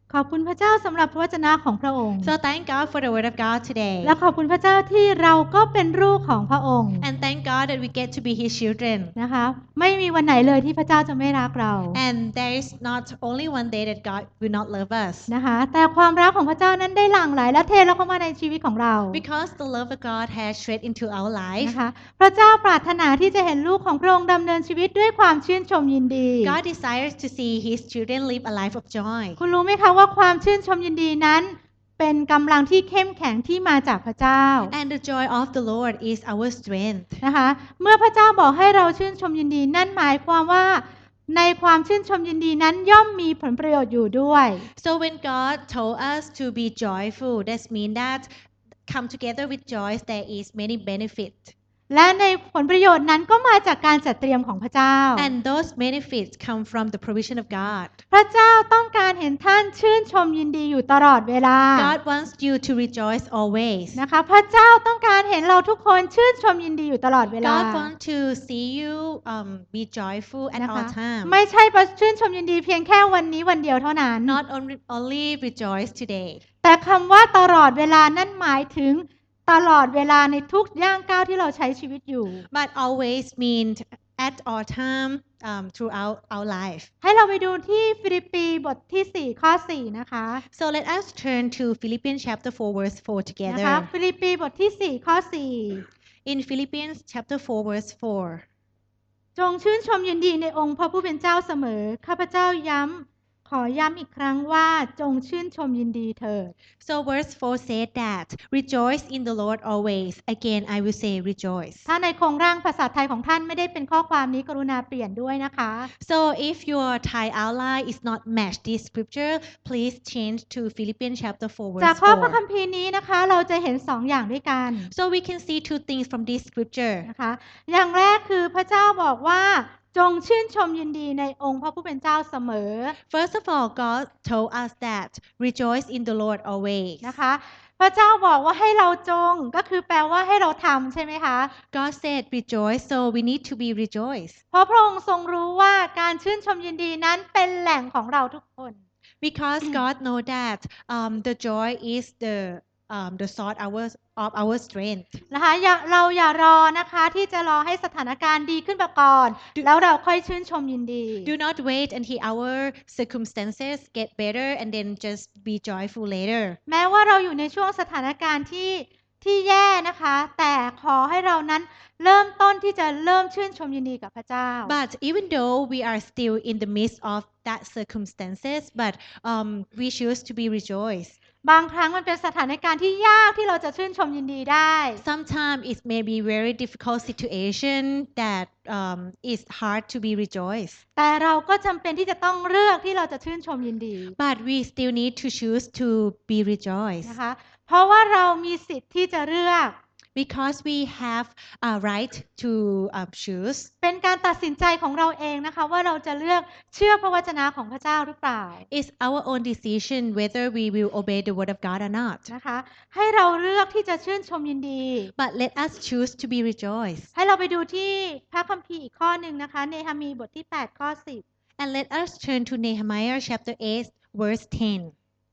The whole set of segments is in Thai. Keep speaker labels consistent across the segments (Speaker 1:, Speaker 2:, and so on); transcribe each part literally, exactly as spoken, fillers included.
Speaker 1: ขอบคุณพระเจ้าสำหรับพระวจนะของพระองค์
Speaker 2: So thank God for the word of God today.
Speaker 1: และขอบคุณพระเจ้าที่เราก็เป็นลูกของพระองค์
Speaker 2: And thank God that we get to be His children.
Speaker 1: นะคะไม่มีวันไหนเลยที่พระเจ้าจะไม่รักเรา
Speaker 2: And there is not only one day that God will not love us.
Speaker 1: นะคะแต่ความรักของพระเจ้านั้นได้หลั่งไหลและเทลงเข้ามาในชีวิตของเรา
Speaker 2: Because the love of God has shed into our life.
Speaker 1: นะคะพระเจ้าปรารถนาที่จะเห็นลูกของพระองค์ดำเนินชีวิตด้วยความชื่นชมยินดี
Speaker 2: God desires to see His children live a life of joy.
Speaker 1: คุณรู้ไหมคะว่าความชื่นชมยินดีนั้นเป็นกำลังที่เข้มแข็งที่มาจากพระเจ้า
Speaker 2: And the joy of the Lord is our strength.
Speaker 1: นะคะเมื่อพระเจ้าบอกให้เราชื่นชมยินดีนั่นหมายความว่าในความชื่นชมยินดีนั้นย่อมมีผลประโยชน์อยู่ด้วย
Speaker 2: So when God told us to be joyful, that means that come together with joy, there is many benefits.
Speaker 1: และในผลประโยชน์นั้นก็มาจากการจัดเตรียมของพระเจ้า
Speaker 2: And those benefits come from the provision of God.
Speaker 1: พระเจ้าต้องการเห็นท่านชื่นชมยินดีอยู่ตลอดเวลา
Speaker 2: God wants you to rejoice always.
Speaker 1: นะคะพระเจ้าต้องการเห็นเราทุกคนชื่นชมยินดีอยู่ตลอดเวลา
Speaker 2: God wants to see you um, be joyful at
Speaker 1: นะคะ
Speaker 2: all times.
Speaker 1: ไม่ใช่ชื่นชมยินดีเพียงแค่วันนี้วันเดียวเท่านั้น
Speaker 2: Not only, only rejoice today.
Speaker 1: แต่คำว่าตลอดเวลานั่นหมายถึงตลอดเวลาในทุกย่างก้าวที่เราใช้ชีวิตอยู่
Speaker 2: But always means at all time um, throughout our life.
Speaker 1: ให้เราไปดูที่ฟิลิปปีบทที่สี่ข้อสี่นะคะ
Speaker 2: So let us turn to Philippians chapter four verse four
Speaker 1: นะคะ
Speaker 2: together.
Speaker 1: ฟิลิปปีบทที่สี่ข้อสี่
Speaker 2: In Philippians chapter four verse four.
Speaker 1: จงชื่นชมยินดีในองค์พระผู้เป็นเจ้าเสมอข้าพเจ้าย้ำขอย้ำอีกครั้งว่าจงชื่นชมยินดีเถิด
Speaker 2: So verse four said that rejoice in the Lord always. Again I will say rejoice.
Speaker 1: ถ้าในโครงร่างภาษาไทยของท่านไม่ได้เป็นข้อความนี้กรุณาเปลี่ยนด้วยนะคะ
Speaker 2: So if your Thai outline is not match this scripture, please change to Philippians chapter four
Speaker 1: จาก
Speaker 2: verse
Speaker 1: ข้อพระคั
Speaker 2: four.
Speaker 1: มภีร์นี้นะคะเราจะเห็นสองอย่างด้วยกัน
Speaker 2: So we can see two things from this scripture.
Speaker 1: นะคะอย่างแรกคือพระเจ้าบอกว่าจงชื่นชมยินดีในองค์พระผู้เป็นเจ้าเสมอ
Speaker 2: First of all, God told us that rejoice in the Lord always.
Speaker 1: นะคะพระเจ้าบอกว่าให้เราจงก็คือแปลว่าให้เราทำใช่ไหมคะ
Speaker 2: God said rejoice, so we need to be rejoiced.
Speaker 1: เพราะพระองค์ทรงรู้ว่าการชื่นชมยินดีนั้นเป็นแหล่งของเราทุกคน
Speaker 2: Because God know that um, the joy is the um, the source our, of our strength.
Speaker 1: นะคะอย่าเราอย่ารอนะคะที่จะรอให้สถานการณ์ดีขึ้นมาก่อน แล้วเราค่อยชื่นชมยินดี
Speaker 2: Do not wait until our circumstances get better and then just be joyful later.
Speaker 1: แม้ว่าเราอยู่ในช่วงสถานการณ์ที่ที่แย่นะคะ แต่ขอให้เรานั้นเริ่มต้นที่จะเริ่มชื่นชมยินดีกับพระเจ้า
Speaker 2: But even though we are still in the midst of that circumstances, but um, we choose to be rejoiced.
Speaker 1: บางครั้งมันเป็นสถานการณ์ที่ยากที่เราจะชื่นชมยินดีได้
Speaker 2: Sometimes it may be very difficult situation that um, is hard to be rejoiced.
Speaker 1: แต่เราก็จำเป็นที่จะต้องเลือกที่เราจะชื่นชมยินดี
Speaker 2: But we still need to choose to be rejoiced.
Speaker 1: นะคะเพราะว่าเรามีสิทธิ์ที่จะเลือก
Speaker 2: Because we have a right to um, choose.
Speaker 1: เป็นการตัดสินใจของเราเองนะคะว่าเราจะเลือกเชื่อพระวจนะของพระเจ้าหรือเปล่า
Speaker 2: It's our own decision whether we will obey the word of God or not.
Speaker 1: นะคะให้เราเลือกที่จะชื่นชมยินดี
Speaker 2: But let us choose to be rejoiced.
Speaker 1: ให้เราไปดูที่พระคัมภีร์อีกข้อหนึ่งนะคะเนหะมีบทที่แปดข้อสิบ
Speaker 2: And let us turn to Nehemiah chapter eight verse ten.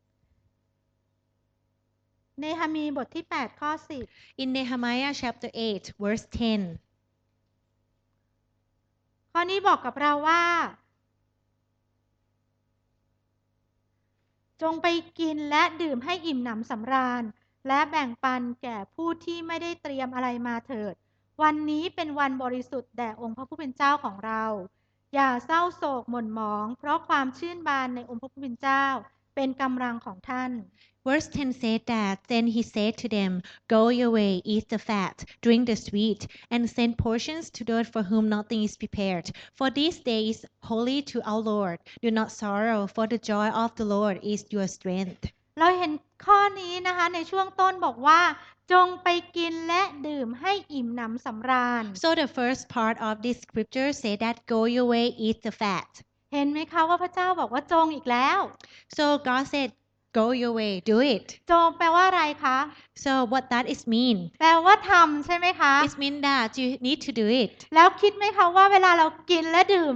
Speaker 1: เนหะมีบทที่แปดข้อสิบ
Speaker 2: In Nehemiah chapter eight verse ten.
Speaker 1: ข้อนี้บอกกับเราว่าจงไปกินและดื่มให้อิ่มหนำสำราญและแบ่งปันแก่ผู้ที่ไม่ได้เตรียมอะไรมาเถิดวันนี้เป็นวันบริสุทธิ์แด่องค์พระผู้เป็นเจ้าของเราอย่าเศร้าโศกหม่นหมองเพราะความชื่นบานในองค์พระผู้เป็นเจ้าเป็นกำลังของท่าน
Speaker 2: Verse ten said that, Then he said to them, Go your way, eat the fat, drink the sweet, and send portions to those for whom nothing is prepared. For this day is holy to our Lord. Do not sorrow, for the joy of the Lord is your strength.
Speaker 1: เราเห็นข้อนี้นะคะในช่วงต้นบอกว่าจงไปกินและดื่มให้อิ่มหนำสำราญ
Speaker 2: So the first part of this scripture say that, Go your way, eat the fat.
Speaker 1: เห็นไหมคะว่าพระเจ้าบอกว่าจงอีกแล้ว
Speaker 2: So God said, Go your way, do it.
Speaker 1: จงแปลว่าอะไรคะ
Speaker 2: So what that is mean?
Speaker 1: แปลว่าทำใช่ไหมคะ
Speaker 2: It means that you need to do it.
Speaker 1: แล้วคิดไหมคะว่าเวลาเรากินและดื่มเนี่ย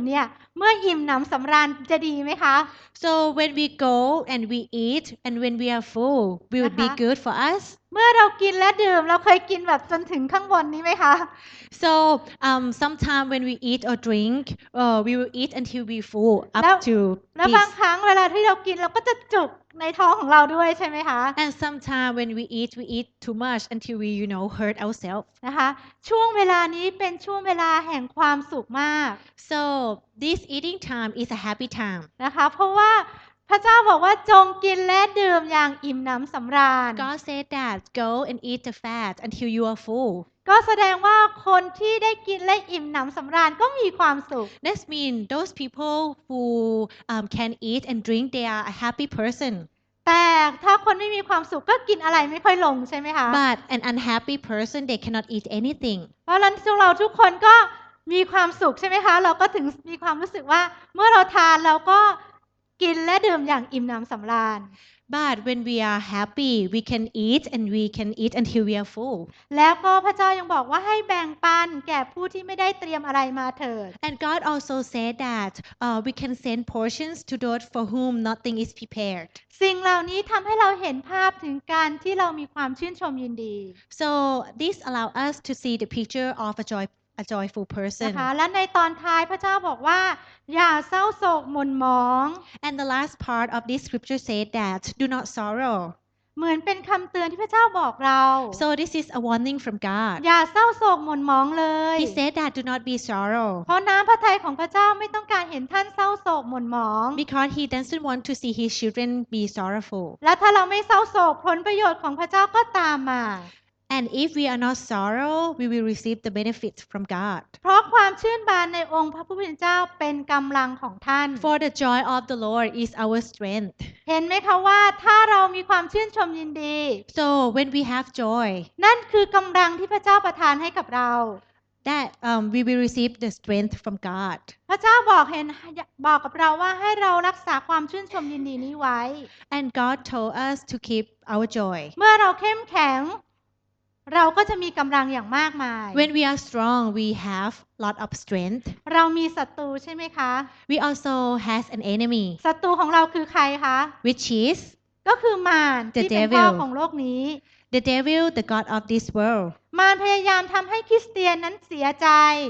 Speaker 1: เมื่ออิ่มหนำสำราญจะดีไหมคะ
Speaker 2: So when we go and we eat and when we are full, will it be
Speaker 1: นะคะ
Speaker 2: good for us?
Speaker 1: เมื่อเรากินและดื่มเราเคยกินแบบจนถึงข้างบนนี้ไหมคะ
Speaker 2: So um, sometime when we eat or drink, uh, we will eat until we full
Speaker 1: แล้ว
Speaker 2: up to
Speaker 1: แล้ว
Speaker 2: this.
Speaker 1: บางครั้งเวลาที่เรากินเราก็จะจุกในท้องของเราด้วยใช่ไหมคะ
Speaker 2: And sometime when we eat, we eat too much until we, you know, hurt ourselves.
Speaker 1: นะคะช่วงเวลานี้เป็นช่วงเวลาแห่งความสุขมาก
Speaker 2: So this eating time is a happy time.
Speaker 1: นะคะเพราะว่าพระเจ้าบอกว่าจงกินและดื่มอย่างอิ่มหนำสำราญ
Speaker 2: God said that go and eat the fat until you are full.
Speaker 1: ก็แสดงว่าคนที่ได้กินและอิ่มหนำสำราญก็มีความสุข
Speaker 2: That means those people who um, can eat and drink, they are a happy person.
Speaker 1: แต่ถ้าคนไม่มีความสุขก็กินอะไรไม่ค่อยลงใช่ไหมคะ
Speaker 2: But an unhappy person, they cannot eat anything.
Speaker 1: เพราะฉะนั้นเราทุกคนก็มีความสุขใช่ไหมคะเราก็ถึงมีความรู้สึกว่าเมื่อเราทานเราก็กินและดื่มอย่างอิ่มหนำสำราญ
Speaker 2: But when we are happy, we can eat and we can eat until we are full.
Speaker 1: แล้วก็พระเจ้ายังบอกว่าให้แบ่งปันแก่ผู้ที่ไม่ได้เตรียมอะไรมาเถิด
Speaker 2: And God also said that uh, we can send portions to those for whom nothing is prepared.
Speaker 1: สิ่งเหล่านี้ทำให้เราเห็นภาพถึงการที่เรามีความชื่นชมยินดี
Speaker 2: So this allow us to see the picture of a joy, a joyful
Speaker 1: นะ
Speaker 2: person.
Speaker 1: คะและในตอนท้ายพระเจ้าบอกว่า อย่าเศร้าโศกหม่นหมอง
Speaker 2: And the last part of this scripture said that do not sorrow.
Speaker 1: เหมือนเป็นคำเตือนที่พระเจ้าบอกเรา
Speaker 2: So this is a warning from God.
Speaker 1: อย่าเศร้าโศกหม่นหมองเลย
Speaker 2: He said that do not be sorrow
Speaker 1: เพราะน้ำพระทัยของพระเจ้าไม่ต้องการเห็นท่านเศร้าโศกหม่นหมอง
Speaker 2: because he doesn't want to see his children be sorrowful.
Speaker 1: และถ้าเราไม่เศร้าโศกผลประโยชน์ของพระเจ้าก็ตามมา
Speaker 2: And if we are not sorrow, we will receive the benefits from God.
Speaker 1: เพราะความชื่นบานในองค์พระผู้เป็นเจ้าเป็นกำลังของท่าน
Speaker 2: For the joy of the Lord is our strength.
Speaker 1: เห็นไหมคะว่าถ้าเรามีความชื่นชมยินดี
Speaker 2: So when we have joy,
Speaker 1: นั่นคือกำลังที่พระเจ้าประทานให้กับเรา
Speaker 2: that um, we will receive the strength from God.
Speaker 1: พระเจ้าบอกเห็นบอกกับเราว่าให้เรารักษาความชื่นชมยินดีนี้ไว้
Speaker 2: And God told us to keep our joy.
Speaker 1: เมื่อเราเข้มแข็ง เราก็จะมีกำลังอย่างมากมาย
Speaker 2: When we are strong, we have lot of strength.
Speaker 1: เรามีศัตรูใช่ไหมคะ
Speaker 2: We also has an enemy,
Speaker 1: ศัตรูของเราคือใครคะ
Speaker 2: which is
Speaker 1: ก็คือมาร
Speaker 2: The
Speaker 1: ที่เป็นพ่อ
Speaker 2: devil
Speaker 1: ของโลกนี้
Speaker 2: the devil, the god of this world.
Speaker 1: มารพยายามทำให้คริสเตียนนั้นเสียใจ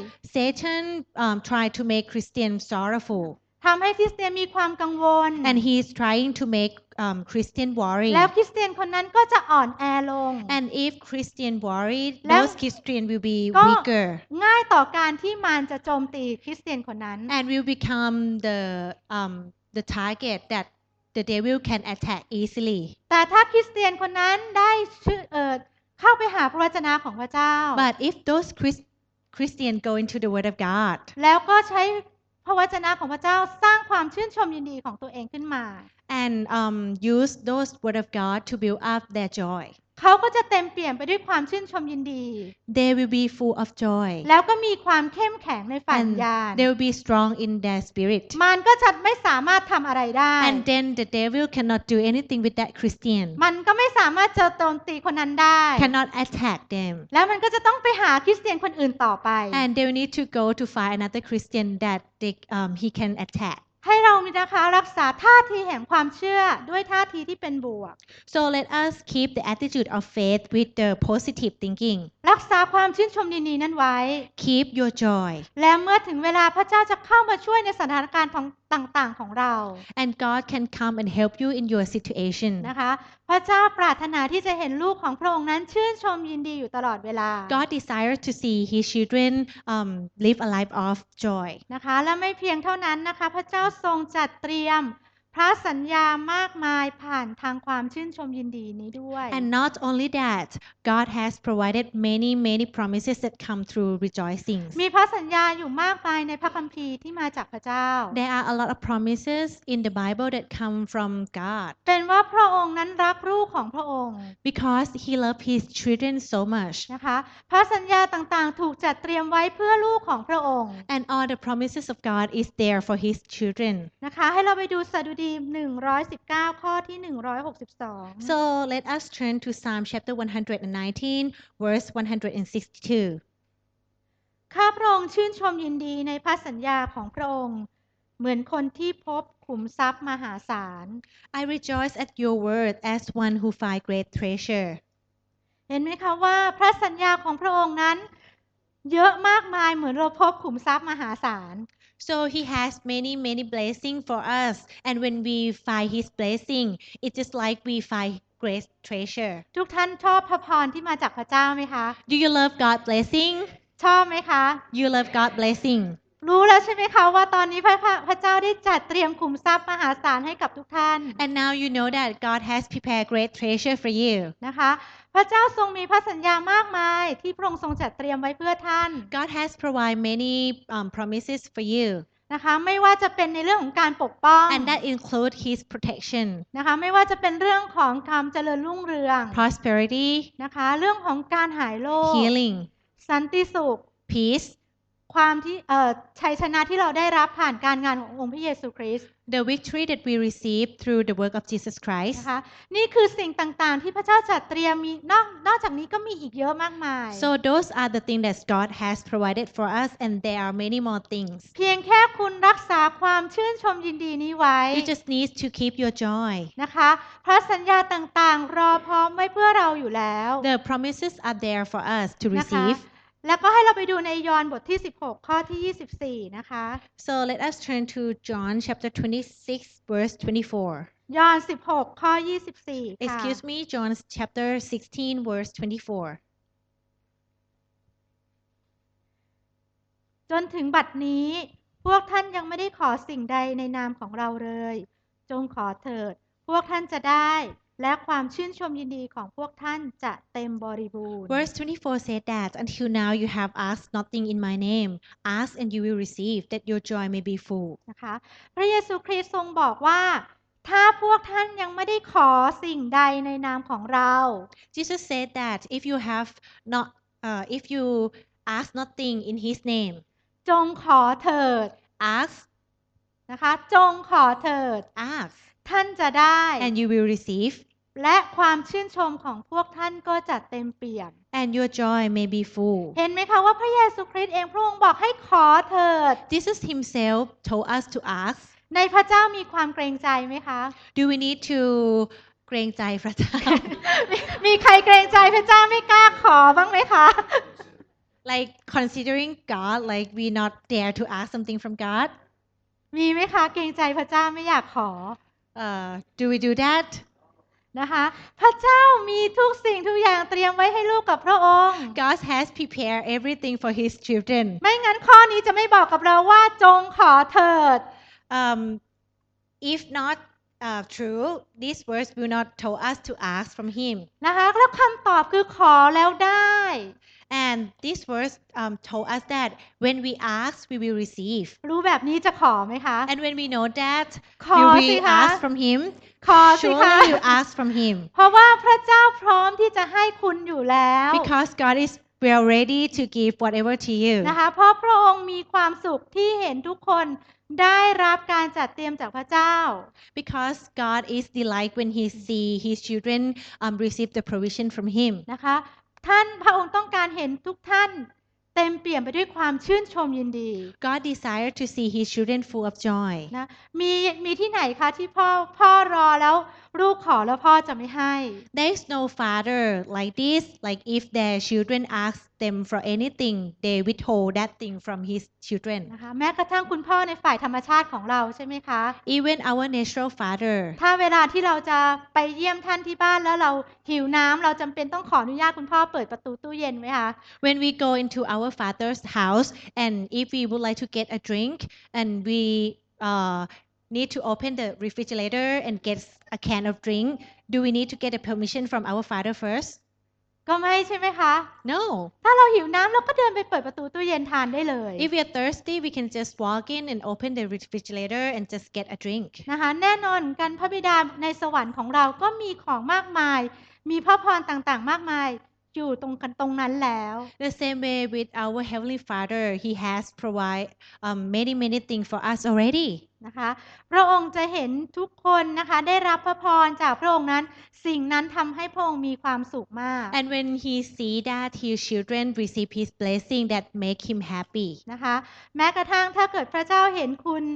Speaker 2: Satan um, tried to make Christians sorrowful,
Speaker 1: ทำให้คริสเตียนมีความกังวล
Speaker 2: and he is trying to make um, Christian worry.
Speaker 1: แล้วคริสเตียนคนนั้นก็จะอ่อนแอลง
Speaker 2: And if Christian worry,
Speaker 1: แล้ว
Speaker 2: those Christian will be
Speaker 1: ก็
Speaker 2: weaker
Speaker 1: ง่ายต่อการที่มารจะโจมตีคริสเตียนคนนั้น
Speaker 2: and will become the um, the target that the devil can attack easily.
Speaker 1: แต่ถ้าคริสเตียนคนนั้นได้ชื่อเอ่อเข้าไปหาพระวจนะของพระเจ้า
Speaker 2: But if those Chris- Christians go into the Word of God
Speaker 1: แล้วก็ใช้พระวจนะของพระเจ้าสร้างความชื่นชมยินดีของตัวเองขึ้นมา
Speaker 2: and um, use those Word of God to build up their joy,
Speaker 1: เขาก็จะเต็มเปี่ยมไปด้วยความชื่นชมยินดี
Speaker 2: they will be full of joy
Speaker 1: แล้วก็มีความเข้มแข็งในฝ่าย
Speaker 2: and
Speaker 1: วิญญาณ
Speaker 2: they will be strong in their spirit.
Speaker 1: มารก็จะไม่สามารถทำอะไรได้
Speaker 2: And then the devil cannot do anything with that Christian,
Speaker 1: มันก็ไม่สามารถจะโจมตีคนนั้นได้
Speaker 2: cannot attack them.
Speaker 1: แล้วมันก็จะต้องไปหาคริสเตียนคนอื่นต่อไป
Speaker 2: And they will need to go to find another Christian that they, um, he can attack.
Speaker 1: ให้เรามีนะคะรักษาท่าทีแห่งความเชื่อด้วยท่าทีที่เป็นบวก
Speaker 2: So let us keep the attitude of faith with the positive thinking.
Speaker 1: รักษาความชื่นชมยินดีนั้นไว้
Speaker 2: Keep your joy.
Speaker 1: และเมื่อถึงเวลาพระเจ้าจะเข้ามาช่วยในสถานการณ์ของต่างๆของเรา
Speaker 2: And God can come and help you in your situation.
Speaker 1: นะคะพระเจ้าปรารถนาที่จะเห็นลูกของพระองค์นั้นชื่นชมยินดีอยู่ตลอดเวลา
Speaker 2: God desires to see His children um, live a life of joy.
Speaker 1: นะคะและไม่เพียงเท่านั้นนะคะพระเจ้าทรงจัดเตรียมพระสัญญามากมายผ่านทางความชื่นชมยินดีนี้ด้วย
Speaker 2: And not only that, God has provided many, many promises that come through rejoicings.
Speaker 1: มีพระสัญญาอยู่มากมายในพระคัมภีร์ที่มาจากพระเจ้า
Speaker 2: There are a lot of promises in the Bible that come from God
Speaker 1: เป็นว่าพระองค์นั้นรักลูกของพระองค์
Speaker 2: because He loves His children so much.
Speaker 1: นะคะพระสัญญาต่างๆถูกจัดเตรียมไว้เพื่อลูกของพระองค์
Speaker 2: And all the promises of God is there for His children.
Speaker 1: นะคะให้เราไปดูสดุดีหนึ่งร้อยสิบเก้าข้อที่หนึ่งร้อยหกสิบสอง
Speaker 2: So let us turn to Psalm chapter one hundred nineteen, verse one hundred sixty-two.
Speaker 1: ข้าพระองค์ชื่นชมยินดีในพระสัญญาของพระองค์เหมือนคนที่พบขุมทรัพย์มหาศาล
Speaker 2: I rejoice at your word as one who find great treasure.
Speaker 1: เห็นไหมคะว่าพระสัญญาของพระองค์นั้นเยอะมากมายเหมือนเราพบขุมทรัพย์มหาศาล
Speaker 2: So he has many many blessings for us, and when we find his blessing, it's just like we find great treasure.
Speaker 1: ทุกท่านชอบพระพรที่มาจากพระเจ้าไหมคะ
Speaker 2: Do you love God blessing?
Speaker 1: ชอบไหมคะ
Speaker 2: You love God blessing.
Speaker 1: รู้แล้วใช่ไหมคะว่าตอนนี้พระพระเจ้าได้จัดเตรียมขุมทรัพย์มหาศาลให้กับทุกท่าน
Speaker 2: And now you know that God has prepared great treasure for you.
Speaker 1: นะคะพระเจ้าทรงมีพระสัญญามากมายที่พระองค์ทรงจัดเตรียมไว้เพื่อท่าน
Speaker 2: God has provided many um, promises for you,
Speaker 1: นะคะไม่ว่าจะเป็นในเรื่องของการปกป้อง
Speaker 2: and that include His protection,
Speaker 1: นะคะไม่ว่าจะเป็นเรื่องของความเจริญรุ่งเรือง
Speaker 2: prosperity,
Speaker 1: นะคะเรื่องของการหายโรค
Speaker 2: healing,
Speaker 1: สันติสุข
Speaker 2: peace,
Speaker 1: ความที่เอ่อชัยชนะที่เราได้รับผ่านการงานขององค์พระเยซูคริสต์
Speaker 2: the victory that we receive through the work of Jesus Christ.
Speaker 1: นะคะนี่คือสิ่งต่างๆที่พระเจ้าจัดเตรียมมีนอกนอกจากนี้ก็มีอีกเยอะมากมาย
Speaker 2: So those are the things that God has provided for us, and there are many more things.
Speaker 1: เพียงแค่คุณรักษาความชื่นชมยินดีนี้ไว้
Speaker 2: You just need to keep your joy.
Speaker 1: นะคะพระสัญญาต่างๆรอพร้อมไว้เพื่อเราอยู่แล้ว
Speaker 2: The promises are there for us to
Speaker 1: นะคะ
Speaker 2: receive.
Speaker 1: แล้วก็ให้เราไปดูในยอห์นบทที่สิบหกข้อที่ยี่สิบสี่นะคะ
Speaker 2: So let us turn to John chapter twenty-six, verse twenty-four.
Speaker 1: ยอห์นสิบหกข้อยี่สิบสี่ค่ะ
Speaker 2: Excuse me, John chapter sixteen, verse twenty-four.
Speaker 1: จนถึงบัดนี้พวกท่านยังไม่ได้ขอสิ่งใดในนามของเราเลย จงขอเถิดพวกท่านจะได้และความชื่นชมยินดีของพวกท่านจะเต็มบริบูรณ์
Speaker 2: Verse twenty-four said that until now you have asked nothing in my name. Ask and you will receive, that your joy may be full.
Speaker 1: นะคะพระเยซูคริสต์ทรงบอกว่าถ้าพวกท่านยังไม่ได้ขอสิ่งใดในนามของเรา
Speaker 2: Jesus said that if you have not, uh, if you ask nothing in His name,
Speaker 1: จงขอเถิด
Speaker 2: ask,
Speaker 1: นะคะจงขอเถิด
Speaker 2: ask,
Speaker 1: ท่านจะได้
Speaker 2: and you will receive,
Speaker 1: และความชื่นชมของพวกท่านก็จะเต็มเปี่ยม
Speaker 2: and your joy may be full.
Speaker 1: เห็นไหมคะว่าพระเยซูคริสต์เองพระองค์บอกให้ขอเถิด
Speaker 2: Jesus Himself told us to ask.
Speaker 1: ในพระเจ้ามีความเกรงใจไหมคะ
Speaker 2: Do we need to เกรงใจพระเจ้า
Speaker 1: มีมีใครเกรงใจพระเจ้าไม่กล้าขอบ้างไหมคะ
Speaker 2: Like considering God, like we not dare to ask something from God.
Speaker 1: มีไหมคะเกรงใจพระเจ้าไม่อยากขอ
Speaker 2: Uh, do we do that?
Speaker 1: นะคะพระเจ้ามีทุกสิ่งทุกอย่างเตรียมไว้ให้ลูกกับพระองค์
Speaker 2: God has prepared everything for His children.
Speaker 1: ไม่งั้นข้อนี้จะไม่บอกกับเราว่าจงขอเถิด
Speaker 2: Um, if not uh, true, these words will not tell us to ask from Him.
Speaker 1: นะคะแล้วคำตอบคือขอแล้วได้
Speaker 2: And these words um, told us that when we ask, we will receive.
Speaker 1: รู้แบบนี้จะขอไหมคะ
Speaker 2: And when we know that,
Speaker 1: ขอ
Speaker 2: will
Speaker 1: สิ
Speaker 2: we
Speaker 1: คะ
Speaker 2: ask from Him?
Speaker 1: ขอสิคะ
Speaker 2: Surely you ask from Him.
Speaker 1: เพราะว่าพระเจ้าพร้อมที่จะให้คุณอยู่แล้ว
Speaker 2: Because God is well ready to give whatever to you.
Speaker 1: นะคะเพราะพระองค์มีความสุขที่เห็นทุกคนได้รับการจัดเตรียมจากพระเจ้า
Speaker 2: Because God is delight when He see His children um, receive the provision from Him.
Speaker 1: นะคะท่านพระองค์ต้องการเห็นทุกท่านเต็มเปี่ยมไปด้วยความชื่นชมยินดี
Speaker 2: God desires to see His children full of joy.
Speaker 1: นะมีมีที่ไหนคะที่พ่อพ่อรอแล้วลูกขอแล้วพ่อจะไม่ให้
Speaker 2: There is no father like this. Like if their children ask them for anything, they withhold that thing from his children.
Speaker 1: นะคะแม้กระทั่งคุณพ่อในฝ่ายธรรมชาติของเราใช่ไหมคะ
Speaker 2: Even our natural father.
Speaker 1: ถ้าเวลาที่เราจะไปเยี่ยมท่านที่บ้านแล้วเราหิวน้ำเราจำเป็นต้องขออนุญาตคุณพ่อเปิดประตูตู้เย็นไหมคะ
Speaker 2: When we go into our father's house, and if we would like to get a drink, and we uh, need to open the refrigerator and get a can of drink, do we need to get a permission from our father first?
Speaker 1: ก็ไม่ใช่ไหมคะ
Speaker 2: No.
Speaker 1: ถ้าเราหิวน้ำเราก็เดินไปเปิดประตูตู้เย็นทานได้เลย
Speaker 2: If we are thirsty, we can just walk in and open the refrigerator and just get a drink.
Speaker 1: นะคะแน่นอนกันพระบิดาในสวรรค์ของเราก็มีของมากมาย มีพระพรต่างๆมากมายอยู่ตรงกันตรงนั้นแล้ว
Speaker 2: The same way with our Heavenly Father, He has provide um, many many things for us already.
Speaker 1: นะคะพระองค์จะเห็นทุกคนนะคะได้รับพระพรจากพระองค์นั้นสิ่งนั้นทำให้พระองค์มีความสุขมาก
Speaker 2: And when He see that His children receive His blessing, that make Him happy.
Speaker 1: นะคะแม้กระทั่งถ้าเกิดพระเจ้าเห็นคุณ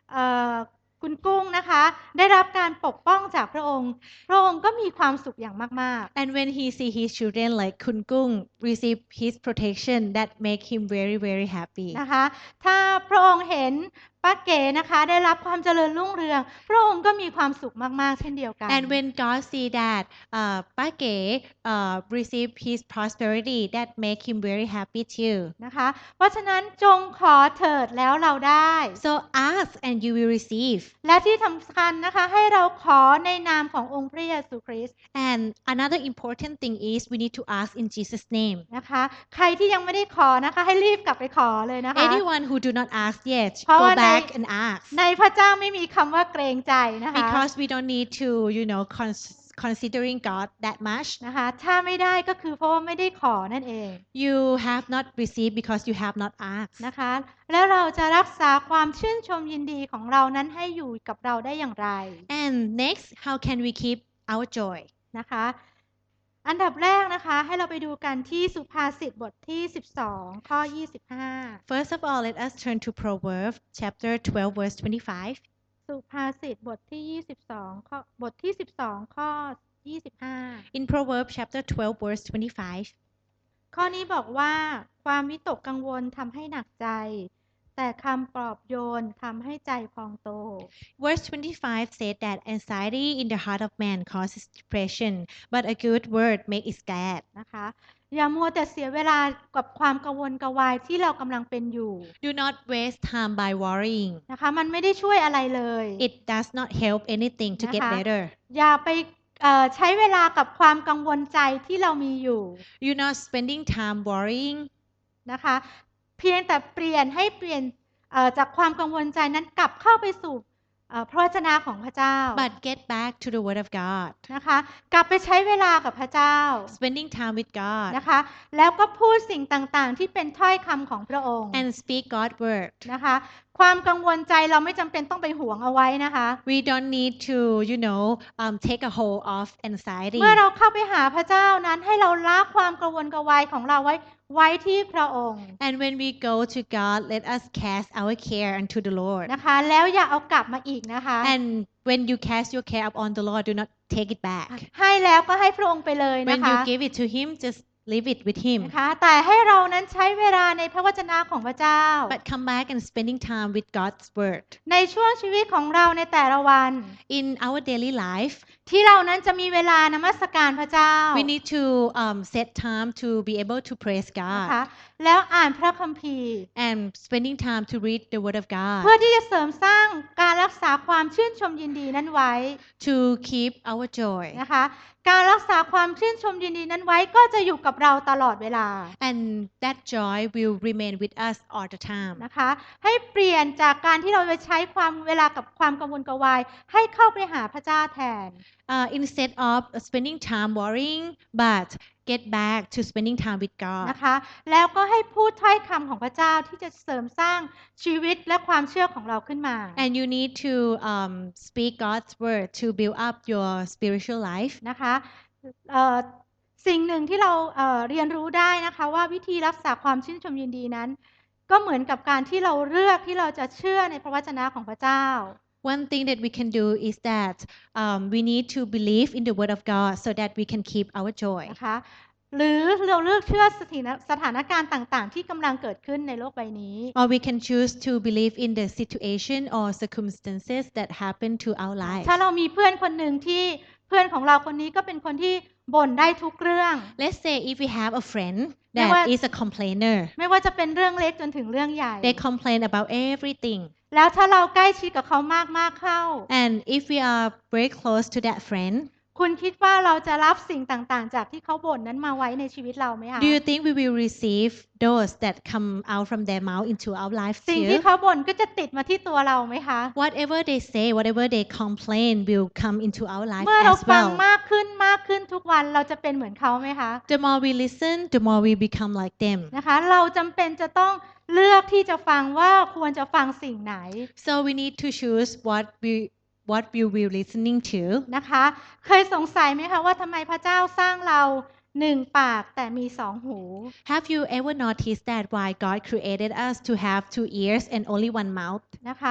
Speaker 1: เอ่อคุณกุ้งนะคะได้รับการปกป้องจากพระองค์พระองค์ก็มีความสุขอย่างมาก
Speaker 2: And when he see his children like Kun Kung receive his protection, that make him very very happy.
Speaker 1: ๆนะคะถ้าพระองค์เห็นป้าเก๋นะคะได้รับความเจริญรุ่งเรืองพระองค์ก็มีความสุขมากๆเช่นเดียวกัน
Speaker 2: And when God see that uh, Pa Ge uh, receive his prosperity, that make him very happy too.
Speaker 1: นะคะเพราะฉะนั้นจงขอเถิดแล้วเราได้
Speaker 2: So ask and you will receive.
Speaker 1: และที่สำคัญนะคะให้เราขอในนามขององค์พระเยซูคริสต์
Speaker 2: And another important thing is we need to ask in Jesus' name.
Speaker 1: นะคะใครที่ยังไม่ได้ขอนะคะให้รีบกลับไปขอเลยนะคะ
Speaker 2: Anyone who do not ask yet,
Speaker 1: เพราะ
Speaker 2: go
Speaker 1: ว่าใน
Speaker 2: back and ask.
Speaker 1: ในพระเจ้าไม่มีคำว่าเกรงใจนะคะ
Speaker 2: Because we don't need to, you know, cons- considering God that much.
Speaker 1: นะคะถ้าไม่ได้ก็คือเพราะว่าไม่ได้ขอนั่นเอง
Speaker 2: You have not received because you have not asked.
Speaker 1: นะคะแล้วเราจะรักษาความชื่นชมยินดีของเรานั้นให้อยู่กับเราได้อย่างไร
Speaker 2: And next, how can we keep our joy?
Speaker 1: นะคะอันดับแรกนะคะให้เราไปดูกันที่สุภาษิตบทที่สิบสองข้อยี่สิบห้า
Speaker 2: First of all, let us turn to Proverbs chapter twelve, verse twenty-five.
Speaker 1: สุภาษิตบทที่ยี่สิบสองข้อบทที่สิบสองข้อยี่สิบห้า
Speaker 2: In Proverbs chapter twelve, verse twenty-five,
Speaker 1: ข้อนี้บอกว่าความวิตกกังวลทำให้หนักใจ แต่คำปลอบโยนทำให้ใจพองโต
Speaker 2: verse twenty-five said that anxiety in the heart of man causes depression, but a good word makes it glad.
Speaker 1: นะคะอย่ามัวแต่เสียเวลากับความกังวลกวายที่เรากำลังเป็นอยู่
Speaker 2: Do not waste time by worrying.
Speaker 1: นะคะมันไม่ได้ช่วยอะไรเลย
Speaker 2: It does not help anything to get
Speaker 1: นะคะ
Speaker 2: better.
Speaker 1: อย่าไปเอ่อใช้เวลากับความกังวลใจที่เรามีอยู่
Speaker 2: You're not spending time worrying,
Speaker 1: นะคะเพียงแต่เปลี่ยนให้เปลี่ยนเอ่อจากความกังวลใจนั้นกลับเข้าไปสู่เอ่อพระวจนะของพระเจ้า
Speaker 2: but get back to the Word of God.
Speaker 1: นะคะกลับไปใช้เวลากับพระเจ้า
Speaker 2: Spending time with God
Speaker 1: นะคะแล้วก็พูดสิ่งต่างๆ ที่เป็นถ้อยคำของพระองค์
Speaker 2: and speak God's word.
Speaker 1: นะคะความกังวลใจเราไม่จำเป็นต้องไปหวงเอาไว้นะคะ
Speaker 2: We don't need to, you know, um, take a hold of anxiety.
Speaker 1: เมื่อเราเข้าไปหาพระเจ้านั้นให้เราละความกังวลกวายของเราไว้ไว้ที่พระองค์
Speaker 2: And when we go to God, let us cast our care unto the Lord.
Speaker 1: นะคะแล้วอย่าเอากลับมาอีกนะคะ
Speaker 2: And when you cast your care upon the Lord, do not take it back.
Speaker 1: ให้แล้วก็ให้พระองค์ไปเลยนะ
Speaker 2: When
Speaker 1: คะ
Speaker 2: you give it to Him, just leave it with Him.
Speaker 1: นะคะแต่ให้เรานั้นใช้เวลาในพระวจนะของพระเจ้า
Speaker 2: But come back and spending time with God's word.
Speaker 1: ในช่วงชีวิตของเราในแต่ละวัน
Speaker 2: In our daily life,
Speaker 1: ที่เรานั้นจะมีเวลานมัสการพระเจ้า
Speaker 2: we need to um, set time to be able to praise
Speaker 1: นะคะ
Speaker 2: God
Speaker 1: แล้วอ่านพระคัมภีร์
Speaker 2: and spending time to read the Word of
Speaker 1: เพื่อ
Speaker 2: God
Speaker 1: ที่จะเสริมสร้างการรักษาความชื่นชมยินดีนั้นไว้
Speaker 2: to keep our joy.
Speaker 1: นะคะการรักษาความชื่นชมยินดีนั้นไว้ก็จะอยู่กับเราตลอดเวลา
Speaker 2: And that joy will remain with us all the time.
Speaker 1: นะคะให้เปลี่ยนจากการที่เราไปใช้ความเวลากับความกังวลกวายให้เข้าไปหาพระเจ้าแทน
Speaker 2: Uh, instead of spending time worrying, but get back to spending time with God.
Speaker 1: นะคะแล้วก็ให้พูดถ้อยคำของพระเจ้าที่จะเสริมสร้างชีวิตและความเชื่อของเราขึ้นมา
Speaker 2: And you need to um, speak God's word to build up your spiritual life.
Speaker 1: นะคะเอ่อสิ่งหนึ่งที่เราเอ่อเรียนรู้ได้นะคะว่าวิธีรักษาความชื่นชมยินดีนั้น ก็เหมือนกับการที่เราเลือกที่เราจะเชื่อในพระวจนะของพระเจ้า
Speaker 2: One thing that we can do is that um, we need to believe in the word of God so that we can keep our joy.
Speaker 1: นะคะหรือเราเลือกเชื่อสถานสถานการณ์ต่างๆ ที่กำลังเกิดขึ้นในโลกใบนี้
Speaker 2: Or we can choose to believe in the situation or circumstances that happen to our
Speaker 1: ถ้า
Speaker 2: lives.
Speaker 1: เรามีเพื่อนคนหนึ่งที่เพื่อนของเราคนนี้ก็เป็นคนที่บ่นได้ทุกเรื่อง
Speaker 2: Let's say if we have a friend
Speaker 1: ไม่ว่า
Speaker 2: that is a complainer,
Speaker 1: ไม่ว่าจะเป็นเรื่องเล็กจนถึงเรื่องใหญ่
Speaker 2: they complain about everything.
Speaker 1: แล้วถ้าเราใกล้ชิดกับเขามากๆเข้า
Speaker 2: And if we are very close to that friend,
Speaker 1: คุณคิดว่าเราจะรับสิ่งต่างๆ จากที่เขาบ่นนั้นมาไว้ในชีวิตเราไหมคะ
Speaker 2: do you think we will receive those that come out from their mouth into our life
Speaker 1: สิ่งที่
Speaker 2: too?
Speaker 1: เขาบ่นก็จะติดมาที่ตัวเราไหมคะ
Speaker 2: Whatever they say, whatever they complain will come into our life
Speaker 1: เมื่อเรา
Speaker 2: as
Speaker 1: ฟัง
Speaker 2: well.
Speaker 1: มากขึ้นมากขึ้นทุกวันเราจะเป็นเหมือนเขาไหมคะ
Speaker 2: The more we listen, the more we become like them.
Speaker 1: นะคะเราจำเป็นจะต้องเลือกที่จะฟังว่าควรจะฟังสิ่งไหน
Speaker 2: So we need to choose what we what we will listening to.
Speaker 1: นะคะเคยสงสัยไหมคะว่าทำไมพระเจ้าสร้างเราหนึ่งปากแต่มีสองหู
Speaker 2: Have you ever noticed that why God created us to have two ears and only one mouth?
Speaker 1: นะคะ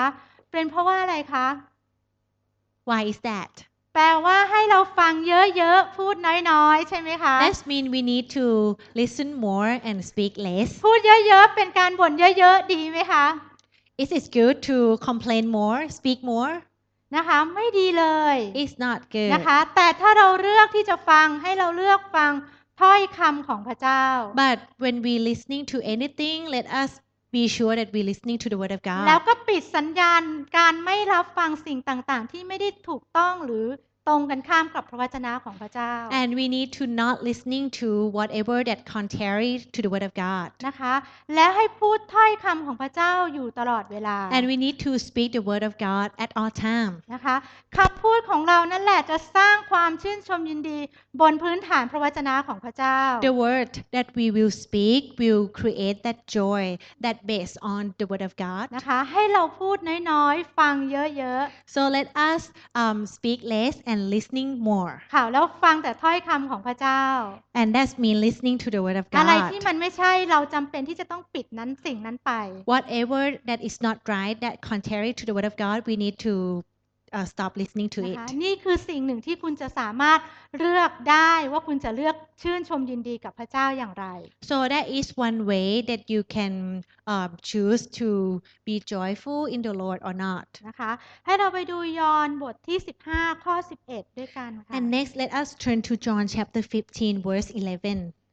Speaker 1: เป็นเพราะว่าอะไรคะ
Speaker 2: Why is that?
Speaker 1: แปลว่าให้เราฟังเยอะๆ พูดน้อยๆ ใช่ไหมคะ
Speaker 2: That means we need to listen more and speak less.
Speaker 1: พูดเยอะๆ เป็นการบ่นเยอะๆ ดีไหมคะ
Speaker 2: Is it good to complain more, speak more?
Speaker 1: นะคะ ไม่ดีเลย
Speaker 2: It's not
Speaker 1: นะ
Speaker 2: good.
Speaker 1: คะ แต่ถ้าเราเลือกที่จะฟังให้เราเลือกฟังถ้อยคำของพระเจ้า
Speaker 2: But when we listening to anything, let us be sure that we listening to the word of
Speaker 1: แล้ว
Speaker 2: God.
Speaker 1: ก็ปิดสัญญาณการไม่รับฟังสิ่งต่างๆ ที่ไม่ได้ถูกต้องหรือตรงกันข้ามกับพระวจนะของพระเจ้า
Speaker 2: And we need to not listening to whatever that contrary to the word of God.
Speaker 1: นะคะ และให้พูดถ้อยคำของพระเจ้าอยู่ตลอดเวลา
Speaker 2: And we need to speak the word of God at all time.
Speaker 1: นะคะคำพูดของเรานั่นแหละจะสร้างความชื่นชมยินดีบนพื้นฐานพระวจนะของพระเจ้า
Speaker 2: The word that we will speak will create that joy that based on the word of God.
Speaker 1: นะคะให้เราพูดน้อยๆ ฟังเยอะ
Speaker 2: So let us um, speak less and listening more.
Speaker 1: ๆค่ะแล้วฟังแต่ถ้อยคำของพระเจ้า
Speaker 2: And that's mean listening to the word of
Speaker 1: อะไรที่
Speaker 2: God.
Speaker 1: มันไม่ใช่เราจำเป็นที่จะต้องปิดนั้นสิ่งนั้นไป
Speaker 2: Whatever that is not right, that contrary to the word of God, we need to uh, stop listening to
Speaker 1: นะ
Speaker 2: it.
Speaker 1: คะนี่คือสิ่งหนึ่งที่คุณจะสามารถเลือกได้ว่าคุณจะเลือกชื่นชมยินดีกับพระเจ้าอย่างไร
Speaker 2: So that is one way that you can um, choose to be joyful in the Lord or not.
Speaker 1: นะคะให้เราไปดูยอห์นบทที่สิบห้าข้อสิบเอ็ดด้วยกันค่ะ
Speaker 2: And next, let us turn to John chapter fifteen, verse eleven.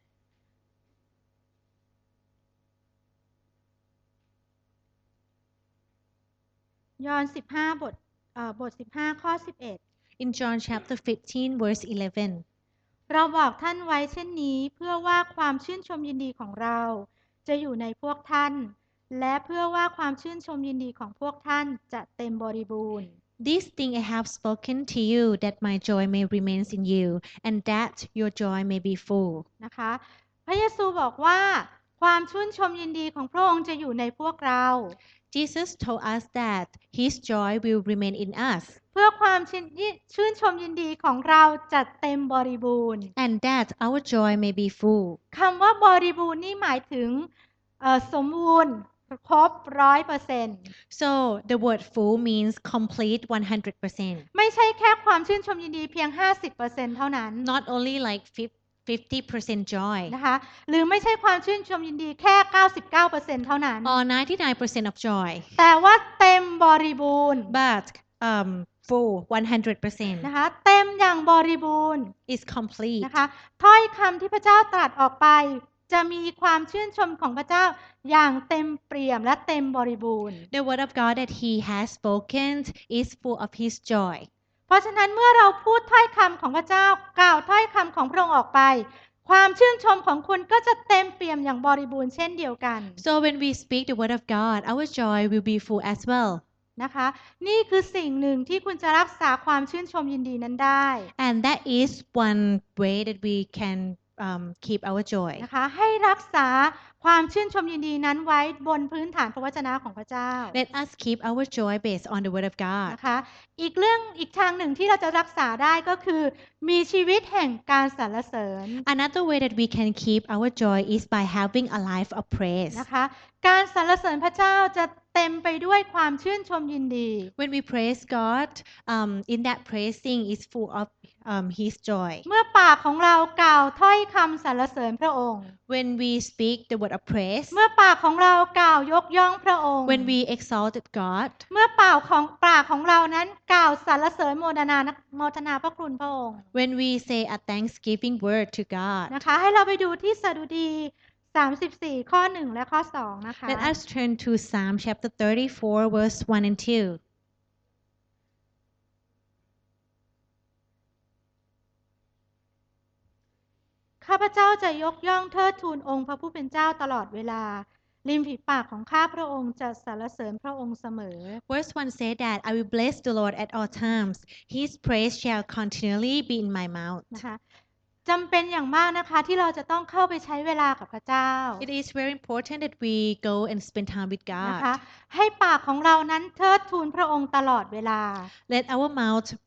Speaker 1: ยอห์นสิบห้าบทเอ่อบทสิบห้าข้อสิบเอ็ด
Speaker 2: In John chapter fifteen, verse eleven.
Speaker 1: เราบอกท่านไว้เช่นนี้เพื่อว่าความชื่นชมยินดีของเราจะอยู่ในพวกท่าน และเพื่อว่าความชื่นชมยินดีของพวกท่านจะเต็มบริบูรณ์
Speaker 2: This thing I have spoken to you, that my joy may remain in you, and that your joy may be full.
Speaker 1: นะคะพระเยซูบอกว่าความชื่นชมยินดีของพระองค์จะอยู่ในพวกเรา
Speaker 2: Jesus told us that His joy will remain in us,
Speaker 1: เพื่อความชื่นชมยินดีของเราจะเต็มบริบูรณ์
Speaker 2: and that our joy may be full.
Speaker 1: คำว่าบริบูรณ์นี่หมายถึงเอ่อสมบูรณ์ครบร้อยเปอร์เซ็นต์
Speaker 2: So the word full means complete one hundred percent.
Speaker 1: ไม่ใช่แค่ความชื่นชมยินดีเพียง ห้าสิบเปอร์เซ็นต์ เท่านั้น
Speaker 2: Not only like fifty percent joy
Speaker 1: นะคะหรือไม่ใช่ความชื่นชมยินดีแค่ เก้าสิบเก้าเปอร์เซ็นต์ เท่านั้น
Speaker 2: or ninety-nine percent of joy,
Speaker 1: แต่ว่าเต็มบริบูรณ์
Speaker 2: but um, full one hundred percent
Speaker 1: นะคะเต็มอย่างบริบูรณ์
Speaker 2: is complete.
Speaker 1: นะคะถ้อยคำที่พระเจ้าตรัสออกไปจะมีความชื่นชมของพระเจ้าอย่างเต็มเปี่ยมและเต็มบริบูรณ์
Speaker 2: The word of God that He has spoken is full of His joy.
Speaker 1: เพราะฉะนั้นเมื่อเราพูดถ้อยคำของพระเจ้ากล่าวถ้อยคำของพระองค์ออกไป ความชื่นชมของคุณก็จะเต็มเปี่ยมอย่างบริบูรณ์เช่นเดียวกัน
Speaker 2: So when we speak the word of God, our joy will be full as well.
Speaker 1: นะคะนี่คือสิ่งหนึ่งที่คุณจะรักษาความชื่นชมยินดีนั้นได้
Speaker 2: And that is one way that we can um, keep our joy.
Speaker 1: นะคะให้รักษาความชื่นชมยินดีนั้นไว้บนพื้นฐานพระวจนะของพระเจ้า
Speaker 2: Let us keep our joy based on the word of God.
Speaker 1: นะคะอีกเรื่องอีกทางหนึ่งที่เราจะรักษาได้ก็คือมีชีวิตแห่งการสรรเสริญ
Speaker 2: Another way that we can keep our joy is by having a life of praise.
Speaker 1: นะคะการสรรเสริญพระเจ้าจะเต็มไปด้วยความชื่นชมยินดี
Speaker 2: When we praise God, um, in that praising is full of um, His joy.
Speaker 1: เมื่อปากของเรากล่าวถ้อยคำสรรเสริญพระองค์
Speaker 2: When we speak the word of praise,
Speaker 1: เมื่อปากของเรากล่าวยกย่องพระองค์
Speaker 2: when we exalted God,
Speaker 1: เมื่อปากของปากของเรานั้นกล่าวสรรเสริญโมทนาโมทนาพระคุณพระองค์
Speaker 2: when we say a thanksgiving word to God.
Speaker 1: นะคะให้เราไปดูที่สดุดีสามสิบสี่ข้อหนึ่งและข้อสองนะคะ
Speaker 2: Let us turn to Psalm chapter thirty-four, verse one and two.
Speaker 1: ข้าพเจ้าจะยกย่องเทิดทูนองค์พระผู้เป็นเจ้าตลอดเวลาริมฝีปากของข้าพระองค์จะสรรเสริญพระองค์เสมอ
Speaker 2: Verse one said that I will bless the Lord at all times. His praise shall continually be in my mouth.
Speaker 1: นะคะจำเป็นอย่างมากนะคะที่เราจะต้องเข้าไปใช้เวลากับพระเจ้า
Speaker 2: It is very important that we go and spend time with
Speaker 1: นะคะ
Speaker 2: God.
Speaker 1: ให้ปากของเรานั้นเทิดทูนพระองค์ตลอดเวลา
Speaker 2: Let our mouth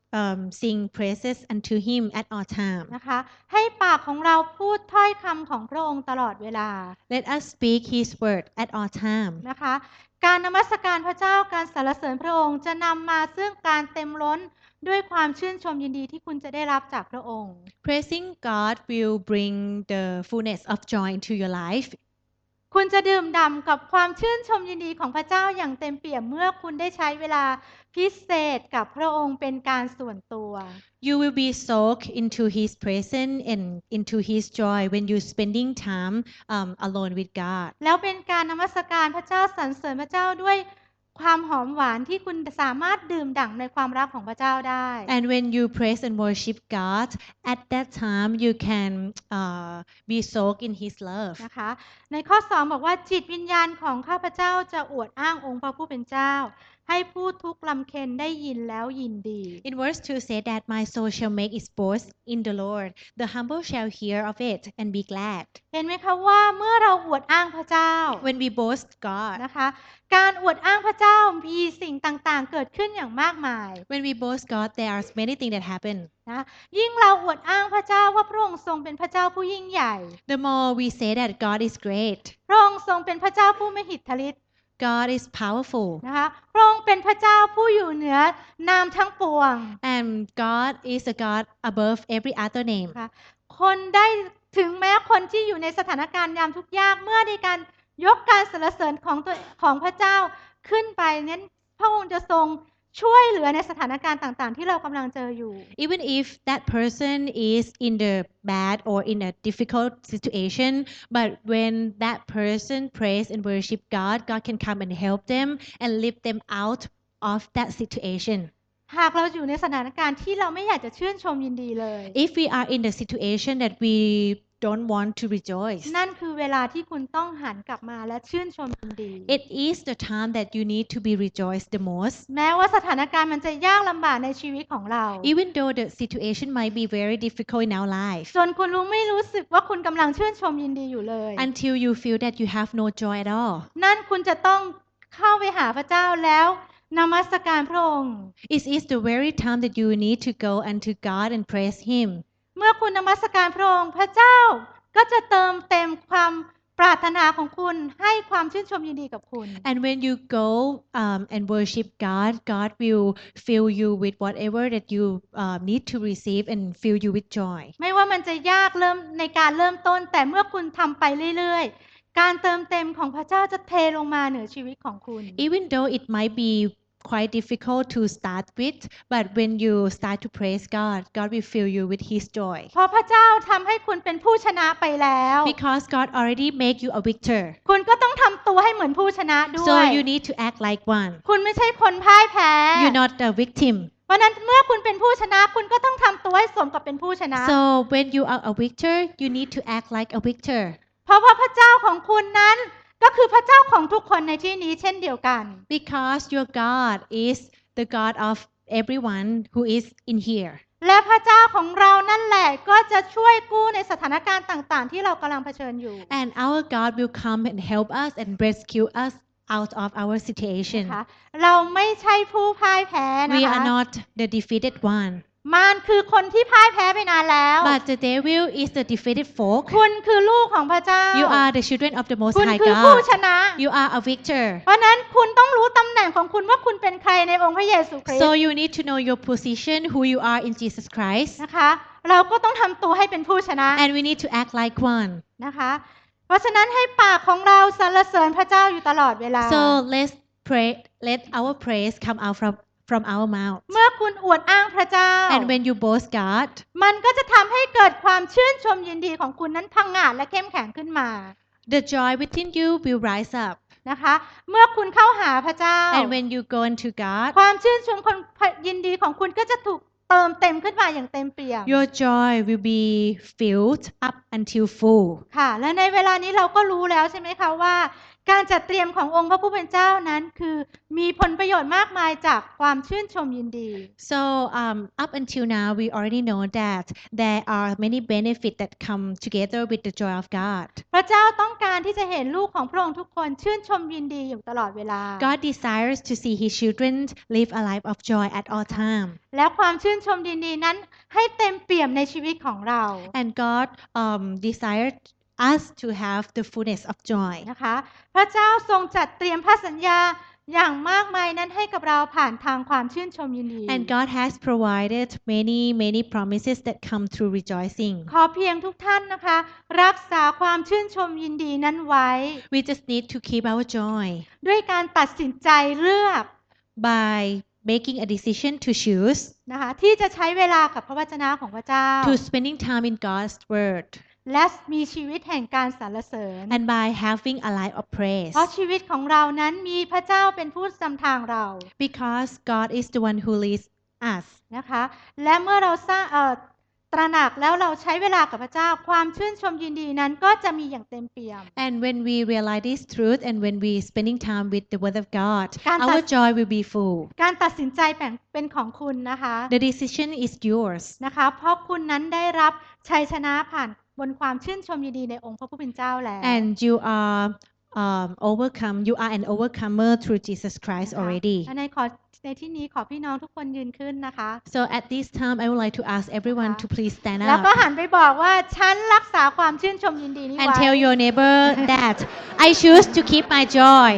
Speaker 2: um, sing praises unto Him at all time.
Speaker 1: นะคะให้ปากของเราพูดถ้อยคำของพระองค์ตลอดเวลา
Speaker 2: Let us speak His word at all time.
Speaker 1: นะคะการนมัสการพระเจ้าการสรรเสริญพระองค์จะนำมาซึ่งการเต็มล้นด้วยความชื่นชมยินดีที่คุณจะได้รับจากพระองค์
Speaker 2: Praising God will bring the fullness of joy into your life.
Speaker 1: คุณจะดื่มด่ำกับความชื่นชมยินดีของพระเจ้าอย่างเต็มเปี่ยมเมื่อคุณได้ใช้เวลาพิเศษกับพระองค์เป็นการส่วนตัว
Speaker 2: You will be soaked into His presence and into His joy when you're spending time um, alone with God.
Speaker 1: แล้วเป็นการนมัสการพระเจ้าสรรเสริญพระเจ้าด้วยความหอมหวานที่คุณสามารถดื่มด่ำในความรักของพระเจ้าได้
Speaker 2: And when you praise and worship God, at that time you can uh, be soaked in His love.
Speaker 1: นะคะในข้อสองบอกว่าจิตวิญญาณของข้าพเจ้าจะอวดอ้างองค์พระผู้เป็นเจ้าให้ผู้ทุกข์ลำเค็ญได้ยินแล้วยินดี
Speaker 2: In verse two say that my soul shall make its boast in the Lord. The humble shall hear of it and be glad.
Speaker 1: เห็นไหมคะว่าเมื่อเราอวดอ้างพระเจ้า
Speaker 2: When we boast God,
Speaker 1: นะคะการอวดอ้างพระเจ้ามีสิ่งต่างๆเกิดขึ้นอย่างมากมาย
Speaker 2: when we boast God, there are many things that happen.
Speaker 1: นะยิ่งเราอวดอ้างพระเจ้าว่าพระองค์ทรงเป็นพระเจ้าผู้ยิ่งใหญ่
Speaker 2: The more we say that God is great,
Speaker 1: พระองค์ทรงเป็นพระเจ้าผู้ไม่หิทธฤทธิ์
Speaker 2: God is powerful,
Speaker 1: นะคะพระองค์เป็นพระเจ้าผู้อยู่เหนือนามทั้งปวง
Speaker 2: and God is a God above every other name.
Speaker 1: นะคะคนได้ถึงแม้คนที่อยู่ในสถานการณ์ยามทุกข์ยากเมื่อในการยกการสรรเสริญของตัวของพระเจ้าขึ้นไปนั้นพระองค์จะทรงช่วยเหลือในสถานการณ์ต่างๆที่เรากำลังเจออยู่
Speaker 2: Even if that person is in the bad or in a difficult situation, but when that person praise and worship God, God can come and help them and lift them out of that situation.
Speaker 1: หากเราอยู่ในสถานการณ์ที่เราไม่อยากจะชื่นชมยินดีเลย
Speaker 2: If we are in the situation that we don't want to rejoice,
Speaker 1: นั่นคือเวลาที่คุณต้องหันกลับมาและชื่นชมยินดี
Speaker 2: it is the time that you need to be rejoiced the most.
Speaker 1: แม้ว่าสถานการณ์มันจะยากลำบากในชีวิตของเรา
Speaker 2: Even though the situation might be very difficult in our life,
Speaker 1: จนคุณรู้ไม่รู้สึกว่าคุณกำลังชื่นชมยินดีอยู่เลย
Speaker 2: until you feel that you have no joy at all.
Speaker 1: นั่นคุณจะต้องเข้าไปหาพระเจ้าแล้วนมัสการพระองค์
Speaker 2: It is the very time that you need to go unto God and praise Him.
Speaker 1: เมื่อคุณนมัสการพระองค์พระเจ้าก็จะเติมเต็มความปรารถนาของคุณให้ความชื่นชมยินดีกับคุณ
Speaker 2: And when you go um, and worship God, God will fill you with whatever that you uh, need to receive and fill you with joy.
Speaker 1: ไม่ว่ามันจะยากเริ่มในการเริ่มต้นแต่เมื่อคุณทำไปเรื่อยๆการเติมเต็มของพระเจ้าจะเทลงมาเหนือชีวิตของคุณ
Speaker 2: Even though it might be quite difficult to start with, but when you start to praise God, God will fill you with His joy.
Speaker 1: เพราะพระเจ้าทำให้คุณเป็นผู้ชนะไปแล้ว
Speaker 2: Because God already make you a victor.
Speaker 1: คุณก็ต้องทำตัวให้เหมือนผู้ชนะด้วย
Speaker 2: So you need to act like one.
Speaker 1: คุณไม่ใช่คนพ่ายแพ้
Speaker 2: You're not a victim.
Speaker 1: เพราะนั้นเมื่อคุณเป็นผู้ชนะคุณก็ต้องทำตัวให้สมกับเป็นผู้ชนะ
Speaker 2: So when you are a victor, you need to act like a victor.
Speaker 1: เพราะว่าพระเจ้าของคุณนั้นก็คือพระเจ้าของทุกคนในที่นี้เช่นเดียวกัน
Speaker 2: Because your God is the God of everyone who is in here.
Speaker 1: และพระเจ้าของเรานั่นแหละก็จะช่วยกู้ในสถานการณ์ต่างๆที่เรากำลังเผชิญอยู่
Speaker 2: And our God will come and help us and rescue us out of our situation.
Speaker 1: นะคะเราไม่ใช่ผู้พ่ายแพ้นะ
Speaker 2: We
Speaker 1: คะ
Speaker 2: are not the defeated one.
Speaker 1: มารคือคนที่พ่ายแพ้ไปนานแล้ว
Speaker 2: But the devil is the defeated folk.
Speaker 1: คุณคือลูกของพระเจ้า
Speaker 2: You are the children of the Most
Speaker 1: คุณ
Speaker 2: High
Speaker 1: คือผู้ช
Speaker 2: God.
Speaker 1: นะ
Speaker 2: You are a victor.
Speaker 1: เพราะนั้นคุณต้องรู้ตำแหน่งของคุณว่าคุณเป็นใครในองค์พระเยซูคริส
Speaker 2: So
Speaker 1: ต์
Speaker 2: you need to know your position, who you are in Jesus Christ.
Speaker 1: นะคะเราก็ต้องทำตัวให้เป็นผู้ชนะ
Speaker 2: And we need to act like one.
Speaker 1: นะคะเพราะฉะนั้นให้ปากของเราสรรเสริญพระเจ้าอยู่ตลอดเวลา
Speaker 2: So let's pray. Let our praise come out from from our mouth.
Speaker 1: เมื่อคุณอวดอ้างพระเจ้า
Speaker 2: And when you boast God,
Speaker 1: มันก็จะทำให้เกิดความชื่นชมยินดีของคุณนั้นพังงาดและเข้มแข็งขึ้นมา
Speaker 2: the joy within you will rise up.
Speaker 1: นะคะเมื่อคุณเข้าหาพระเจ้า
Speaker 2: And when you go into God,
Speaker 1: ความชื่นชมคนยินดีของคุณก็จะถูกเติมเต็มขึ้นมาอย่างเต็มเปี่ยม
Speaker 2: your joy will be filled up until full.
Speaker 1: ค่ะและในเวลานี้เราก็รู้แล้วใช่ไหมคะว่าการจัดเตรียมขององค์พระผู้เป็นเจ้านั้นคือมีผลประโยชน์มากมายจากความชื่นชมยินดี
Speaker 2: So um, up until now, we already know that there are many benefits that come together with the joy of God.
Speaker 1: พระเจ้าต้องการที่จะเห็นลูกของพระองค์ทุกคนชื่นชมยินดีอยู่ตลอดเวลา
Speaker 2: God desires to see His children live a life of joy at all times.
Speaker 1: และความชื่นชมยินดีนั้นให้เต็มเปี่ยมในชีวิตของเรา
Speaker 2: And God um, desires us to have the fullness of joy.
Speaker 1: นะคะพระเจ้าทรงจัดเตรียมพระสัญญาอย่างมากมายนั้นให้กับเราผ่านทางความชื่นชมยินดี
Speaker 2: And God has provided many, many promises that come through rejoicing.
Speaker 1: ขอเพียงทุกท่านนะคะรักษาความชื่นชมยินดีนั้นไว้
Speaker 2: We just need to keep our joy
Speaker 1: ด้วยการตัดสินใจเลือก
Speaker 2: by making a decision to choose
Speaker 1: นะคะที่จะใช้เวลากับพระวจนะของพระเจ้า
Speaker 2: to spending time in God's word
Speaker 1: และมีชีวิตแห่งการสรรเสริญ
Speaker 2: and by having a life of praise
Speaker 1: เพราะชีวิตของเรานั้นมีพระเจ้าเป็นผู้นำทางเรา
Speaker 2: because God is the one who leads us.
Speaker 1: นะคะและเมื่อเราสร้างเอ่อตระหนักแล้วเราใช้เวลากับพระเจ้าความชื่นชมยินดีนั้นก็จะมีอย่างเต็มเปี่ยม
Speaker 2: And when we realize this truth and when we spending time with the word of God,
Speaker 1: การตัด
Speaker 2: our joy will be full.
Speaker 1: การตัดสินใจแบ่งเป็นของคุณนะคะ
Speaker 2: The decision is yours
Speaker 1: นะคะเพราะคุณนั้นได้รับชัยชนะผ่านบนความชื่นชมยินดีในองค์พระผู้เป็นเจ้าแล้ว
Speaker 2: and you are um, overcome. You are an overcomer through Jesus Christ
Speaker 1: นะคะ
Speaker 2: already.
Speaker 1: และในขอในที่นี้ขอพี่น้องทุกคนยืนขึ้นนะคะ
Speaker 2: So at this time, I would like to ask everyone to please stand
Speaker 1: แล้วก็
Speaker 2: up
Speaker 1: หันไปบอกว่าฉันรักษาความชื่นชมยินดีนี้
Speaker 2: and
Speaker 1: ไว้
Speaker 2: tell your neighbor that I choose to keep my joy.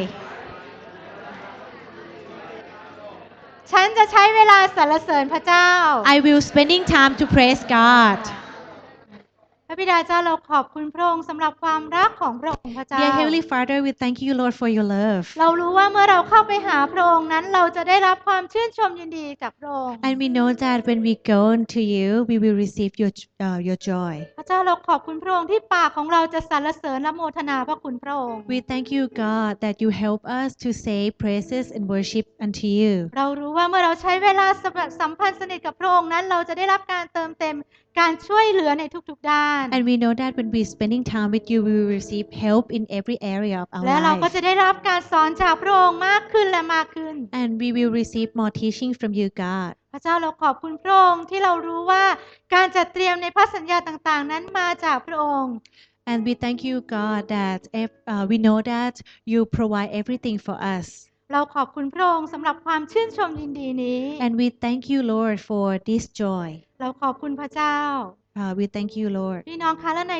Speaker 1: ฉันจะใช้เวลาสรรเสริญพระเจ้า
Speaker 2: I will spending time to praise God.
Speaker 1: พระบิดาเจ้าเราขอบคุณพระองค์สำหรับความรักของพระองค์พระเจ้า
Speaker 2: Dear Heavenly Father, we thank you, Lord, for your love.
Speaker 1: เรารู้ว่าเมื่อเราเข้าไปหาพระองค์นั้นเราจะได้รับความชื่นชมยินดีจากพระองค์
Speaker 2: And we know that when we go to you, we will receive your uh, your joy.
Speaker 1: พระเจ้าเราขอบคุณพระองค์ที่ปากของเราจะสรรเสริญและโมทนาพระคุณพระองค์
Speaker 2: We thank you, God, that you help us to say praises and worship unto you.
Speaker 1: เรารู้ว่าเมื่อเราใช้เวลาสัมพันธ์สนิทกับพระองค์นั้นเราจะได้รับการเติมเต็มการช่วยเหลือในทุกๆด้าน
Speaker 2: And we know that when we spending time with you, we will receive help in every area of our
Speaker 1: และเราก็
Speaker 2: life.
Speaker 1: จะได้รับการสอนจากพระองค์มากขึ้นและมากขึ้น
Speaker 2: And we will receive more teaching from you, God.
Speaker 1: พระเจ้าเราขอบคุณพระองค์ที่เรารู้ว่าการจัดเตรียมในพระสัญญาต่างๆ นั้นมาจากพระองค์
Speaker 2: And we thank you, God, that uh, we know that you provide everything for us.
Speaker 1: เราขอบคุณพระองค์สำหรับความชื่นชมยินดีนี้
Speaker 2: And we thank you, Lord, for this joy.
Speaker 1: เราขอบคุณพระเจ้า
Speaker 2: Uh, we thank you, Lord.
Speaker 1: พี่น้องคะและใน